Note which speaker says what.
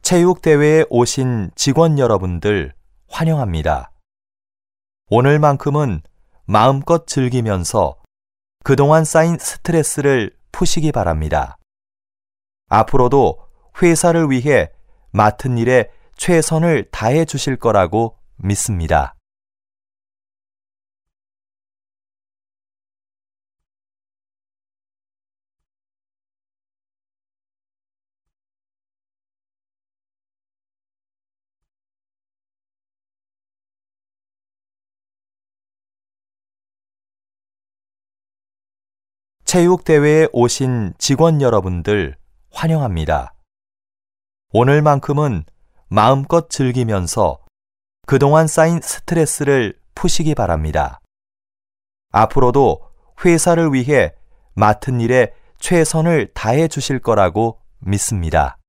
Speaker 1: 체육대회에 오신 직원 여러분들 환영합니다. 오늘만큼은 마음껏 즐기면서 그동안 쌓인 스트레스를 푸시기 바랍니다. 앞으로도 회사를 위해 맡은 일에 최선을 다해 주실 거라고 믿습니다. 체육대회에 오신 직원 여러분들 환영합니다. 오늘만큼은 마음껏 즐기면서 그동안 쌓인 스트레스를 푸시기 바랍니다. 앞으로도 회사를 위해 맡은 일에 최선을 다해 주실 거라고 믿습니다.